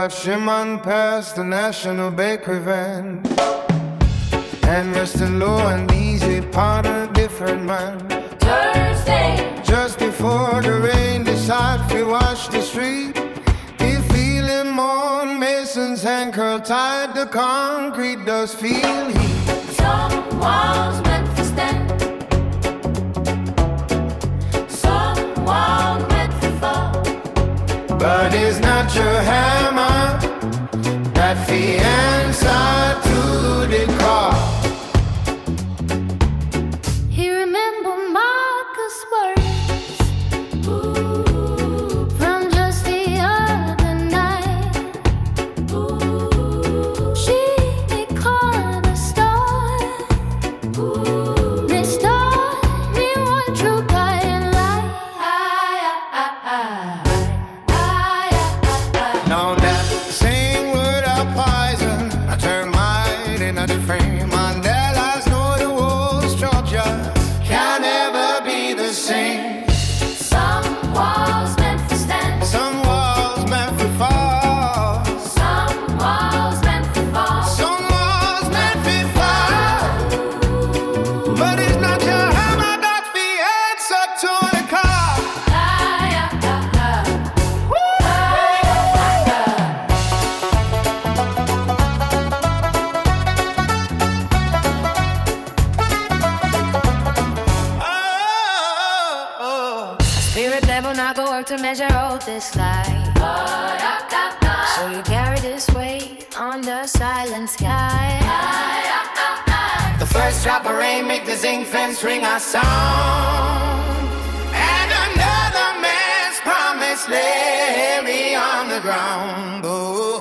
watch him on past the National Bakery van, and resting low and easy upon a different man. Thursday, just before the rain decide to wash the street, he feel him on Mason's hand curl tight. The concrete does feel heat. some walls meant for stand, some walls meant for fall. But it's not your hammer that's the answer to the call. He remember Marcus' words from just the other night. She called the storm, restored me one true guiding light. Now that same word of poison, I termite in a frame. Mandela's know the whole structure can never be the same. Some walls meant for stand, Some walls meant for fall, some walls meant for fall. some walls meant for fall. But it's not your hammer that's the answer to the call. Spirit devil not go work to measure out this light. So you carry this weight on the silent sky. The first drop of rain make the zinc fence ring a song, and another man's promise lay me on the ground. Oh.